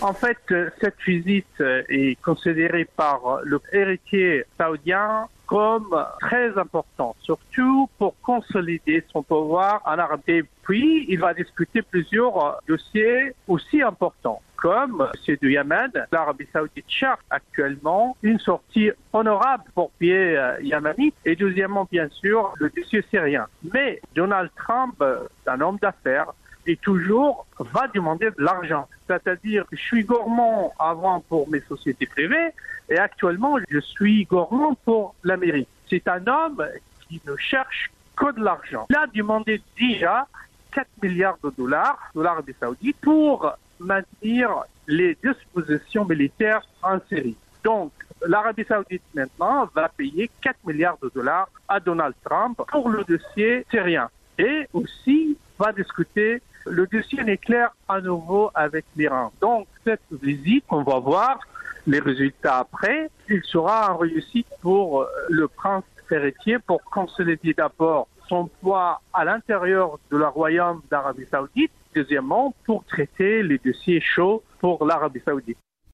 En fait, cette visite est considérée par le héritier saoudien comme très important, surtout pour consolider son pouvoir en Arabie. Et puis, il va discuter plusieurs dossiers aussi importants, comme celui du Yémen. L'Arabie saoudite cherche actuellement une sortie honorable pour pied yéménite. Et deuxièmement, bien sûr, le dossier syrien. Mais Donald Trump, un homme d'affaires, et toujours va demander de l'argent. C'est-à-dire que je suis gourmand avant pour mes sociétés privées et actuellement je suis gourmand pour l'Amérique. C'est un homme qui ne cherche que de l'argent. Il a demandé déjà 4 milliards de dollars de l'Arabie saoudite pour maintenir les dispositions militaires en Syrie. Donc, l'Arabie saoudite maintenant va payer 4 milliards de dollars à Donald Trump pour le dossier syrien. Et aussi va discuter le dossier nucléaire à nouveau avec l'Iran. Donc, cette visite, on va voir les résultats après. Il sera une réussite pour le prince héritier pour consolider d'abord son poids à l'intérieur de la royaume d'Arabie saoudite. Deuxièmement, pour traiter les dossiers chauds pour l'Arabie saoudite.